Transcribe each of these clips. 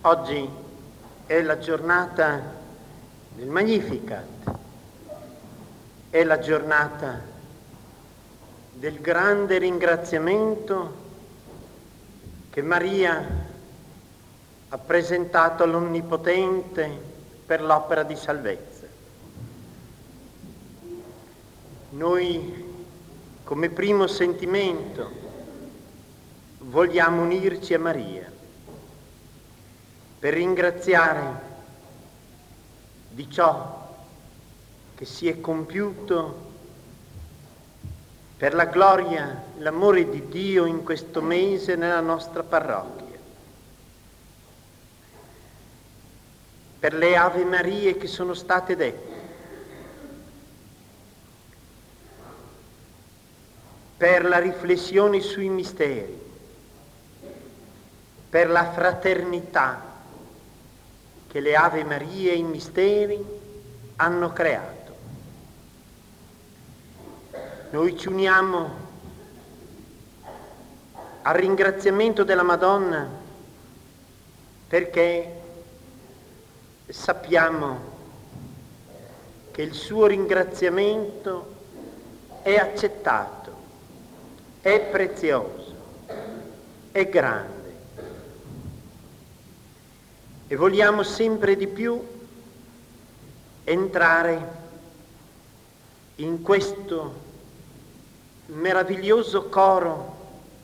Oggi è la giornata del Magnificat, è la giornata del grande ringraziamento che Maria ha presentato all'Onnipotente per l'opera di salvezza. Noi, come primo sentimento, vogliamo unirci a Maria per ringraziare di ciò che si è compiuto per la gloria, l'amore di Dio in questo mese nella nostra parrocchia, per le Ave Marie che sono state dette, per la riflessione sui misteri, per la fraternità che le Ave Marie e i misteri hanno creato. Noi ci uniamo al ringraziamento della Madonna perché sappiamo che il suo ringraziamento è accettato, è prezioso, è grande. E vogliamo sempre di più entrare in questo meraviglioso coro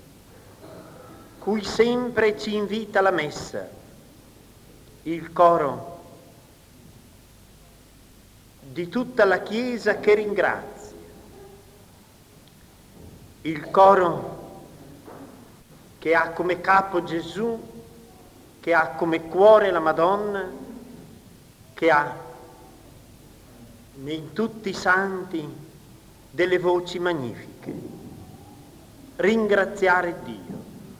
cui sempre ci invita la Messa, il coro di tutta la Chiesa che ringrazia, il coro che ha come capo Gesù, che ha come cuore la Madonna, che ha in tutti i santi delle voci magnifiche. Ringraziare Dio,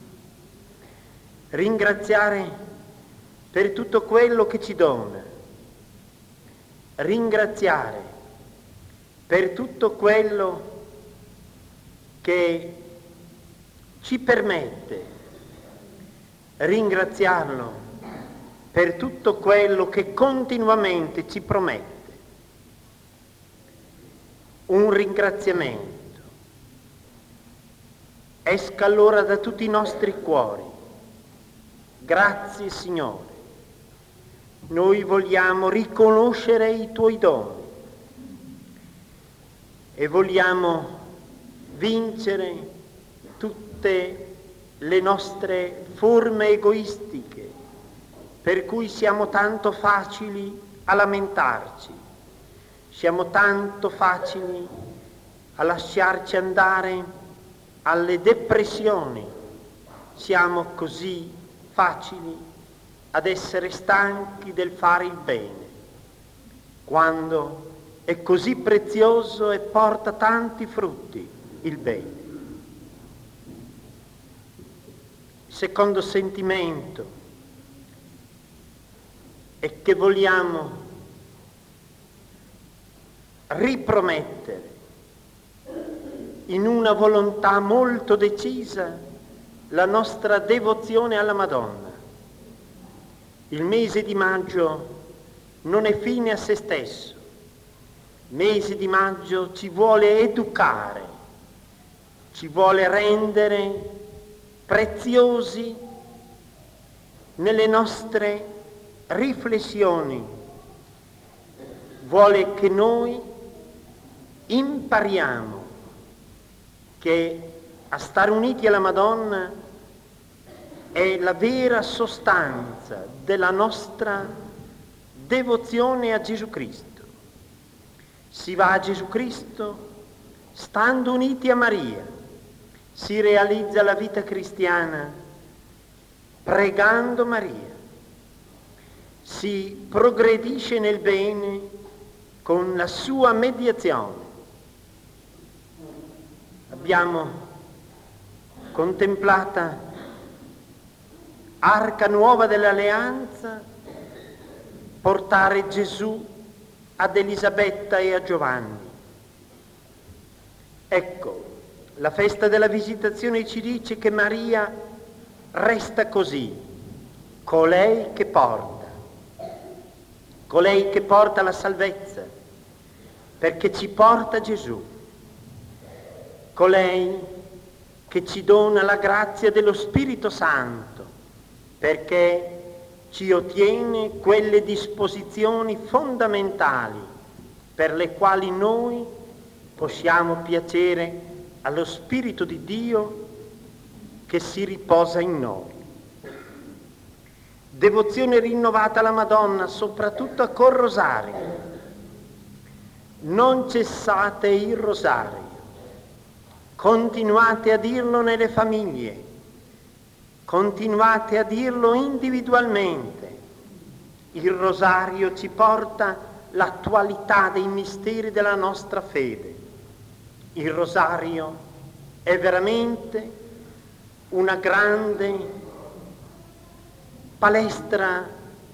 ringraziare per tutto quello che ci dona, ringraziare per tutto quello che ci permette, ringraziarlo per tutto quello che continuamente ci promette. Un ringraziamento esca allora da tutti i nostri cuori. Grazie Signore, noi vogliamo riconoscere i Tuoi doni e vogliamo vincere tutte le nostre forme egoistiche per cui siamo tanto facili a lamentarci, siamo tanto facili a lasciarci andare alle depressioni, siamo così facili ad essere stanchi del fare il bene, quando è così prezioso e porta tanti frutti il bene. Secondo sentimento è che vogliamo ripromettere in una volontà molto decisa la nostra devozione alla Madonna. Il mese di maggio non è fine a se stesso, il mese di maggio ci vuole educare, ci vuole rendere preziosi nelle nostre riflessioni, vuole che noi impariamo che a stare uniti alla Madonna è la vera sostanza della nostra devozione a Gesù Cristo. Si va a Gesù Cristo stando uniti a Maria. Si realizza la vita cristiana pregando Maria, si progredisce nel bene con la sua mediazione. Abbiamo contemplata Arca Nuova dell'Alleanza portare Gesù ad Elisabetta e a Giovanni. Ecco, la festa della Visitazione ci dice che Maria resta così, colei che porta la salvezza, perché ci porta Gesù, colei che ci dona la grazia dello Spirito Santo, perché ci ottiene quelle disposizioni fondamentali per le quali noi possiamo piacere allo Spirito di Dio che si riposa in noi. Devozione rinnovata alla Madonna, soprattutto col rosario. Non cessate il rosario, continuate a dirlo nelle famiglie, continuate a dirlo individualmente. Il rosario ci porta l'attualità dei misteri della nostra fede. Il rosario è veramente una grande palestra,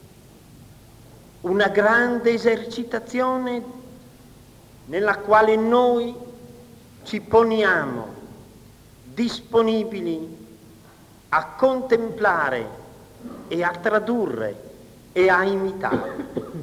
una grande esercitazione nella quale noi ci poniamo disponibili a contemplare e a tradurre e a imitare.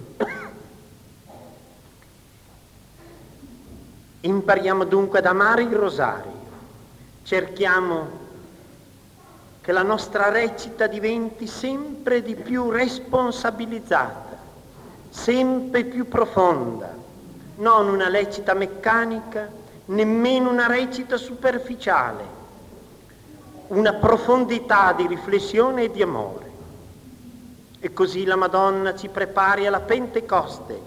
Impariamo dunque ad amare il rosario, cerchiamo che la nostra recita diventi sempre di più responsabilizzata, sempre più profonda, non una recita meccanica, nemmeno una recita superficiale, una profondità di riflessione e di amore. E così la Madonna ci prepari alla Pentecoste,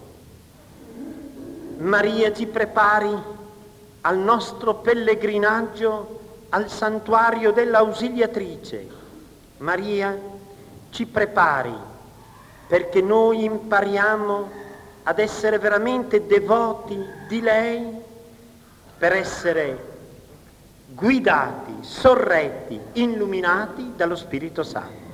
Maria ci prepari al nostro pellegrinaggio al santuario dell'Ausiliatrice, Maria ci prepari perché noi impariamo ad essere veramente devoti di lei, per essere guidati, sorretti, illuminati dallo Spirito Santo.